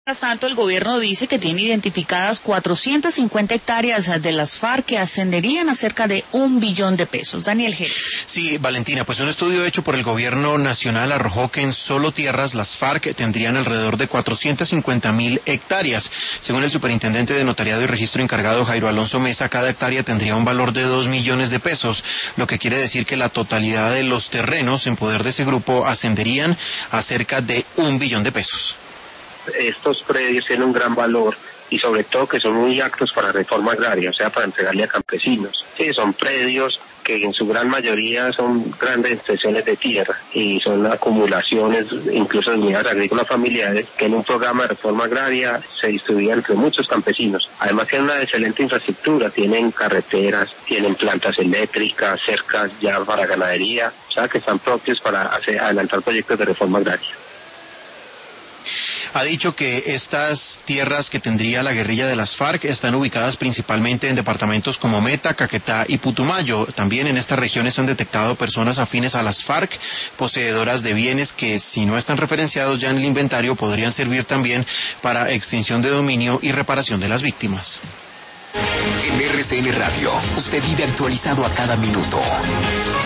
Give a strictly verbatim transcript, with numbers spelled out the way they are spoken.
Mientras tanto, el gobierno dice que tiene identificadas cuatrocientas cincuenta hectáreas de las FARC que ascenderían a cerca de un billón de pesos. Daniel G. Sí, Valentina, pues un estudio hecho por el gobierno nacional arrojó que en solo tierras las FARC tendrían alrededor de cuatrocientas cincuenta mil hectáreas. Según el superintendente de Notariado y Registro encargado, Jairo Alonso Mesa, cada hectárea tendría un valor de dos millones de pesos, lo que quiere decir que la totalidad de los terrenos en poder de ese grupo ascenderían a cerca de un billón de pesos. Estos predios tienen un gran valor y sobre todo que son muy aptos para reforma agraria, o sea, para entregarle a campesinos. Sí, son predios que en su gran mayoría son grandes extensiones de tierra y son acumulaciones, incluso de unidades agrícolas familiares, que en un programa de reforma agraria se distribuían entre muchos campesinos. Además tienen una excelente infraestructura, tienen carreteras, tienen plantas eléctricas, cercas ya para ganadería, o sea, que están propios para hacer, adelantar proyectos de reforma agraria. Ha dicho que estas tierras que tendría la guerrilla de las FARC están ubicadas principalmente en departamentos como Meta, Caquetá y Putumayo. También en estas regiones se han detectado personas afines a las FARC, poseedoras de bienes que, si no están referenciados ya en el inventario, podrían servir también para extinción de dominio y reparación de las víctimas. En R C N Radio, usted vive actualizado a cada minuto.